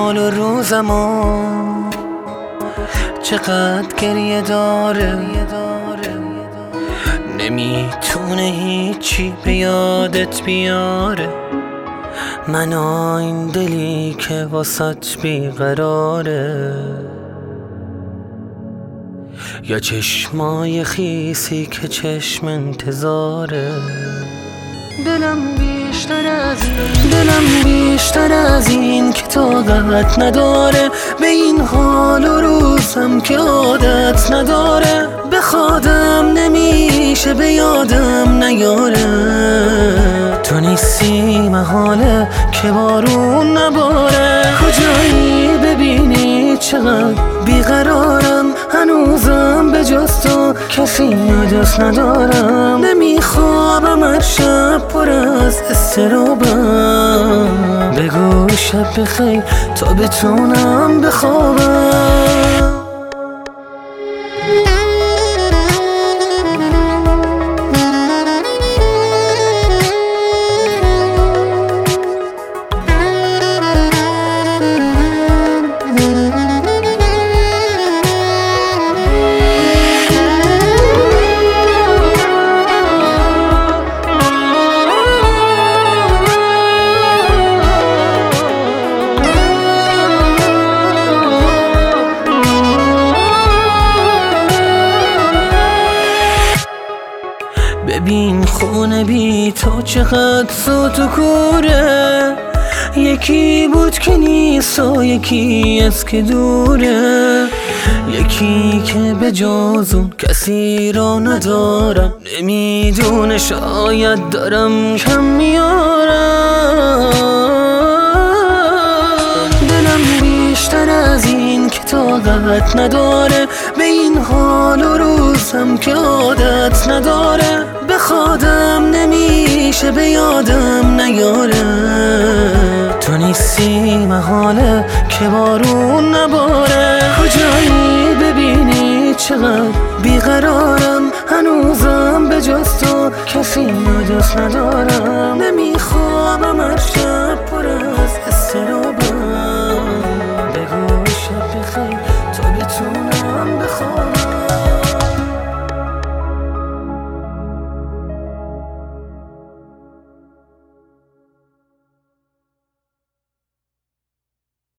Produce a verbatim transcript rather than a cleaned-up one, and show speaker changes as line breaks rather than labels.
حال و روزمو چقدر گریه داره، نمیتونه هیچی به یادت بیاره. من این دلی که واسط بیقراره، یا چشمای خیسی که چشم انتظاره. دلم بیشتر از این دلم بیشتر از این که طاقت نداره، به این حال و روزم که عادت نداره. بخوادم نمیشه به یادم نیاره، تو نیستی محاله که بارون نباره. کجایی ببینی چقدر بیقرارم، هنوزم به جز تو کسی دوست ندارم. نمیخوابم هر شب پر از استرابم، بگو شب بخیر تا بتونم بخوابم. ببین خونه بی تو چقدر سوت و کوره، یکی بود که نیست و یکی از که دوره. یکی که به جز اون کسی را ندارم، نمیدونه شاید دارم کم میارم. دلم بیشتر از این که طاقت نداره، به این حال و روزم که عادت نداره. بخوادم نمیشه به یادم نیاره، تو نیستی محاله که بارون نباره. کجایی ببینی چقدر بیقرارم، هنوزم به جز تو کسی دوست ندارم. نمیخوابم هر شب پر از استرابم، بگو شب بخیر تا بتونم بخوابم.